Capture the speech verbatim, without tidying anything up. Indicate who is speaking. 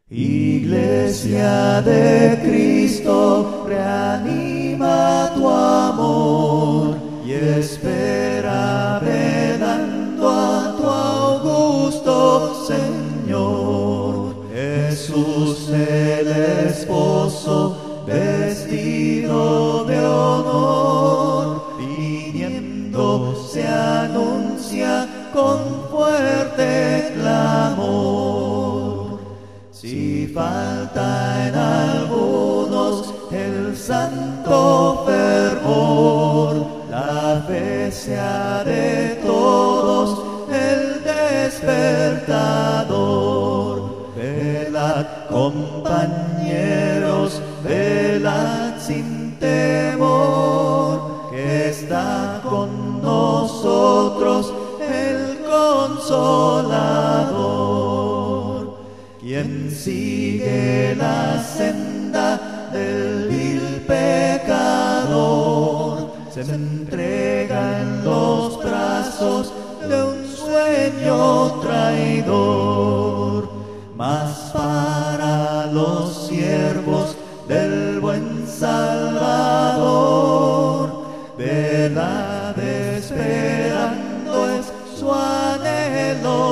Speaker 1: Iglesia de Cristo, reanima tu amor y espera velando a tu augusto Señor. Jesús el esposo, vestido de honor, viniendo se anuncia con fuerte clamor. Si falta en algunos el santo fervor, la fe sea de todos el despertador. Velad, compañeros, velad sin temor, que está con nosotros el Consolador. Quien sigue la senda del vil pecador, se entrega en los brazos de un sueño traidor. Mas para los siervos del buen Salvador, velad esperando es su anhelo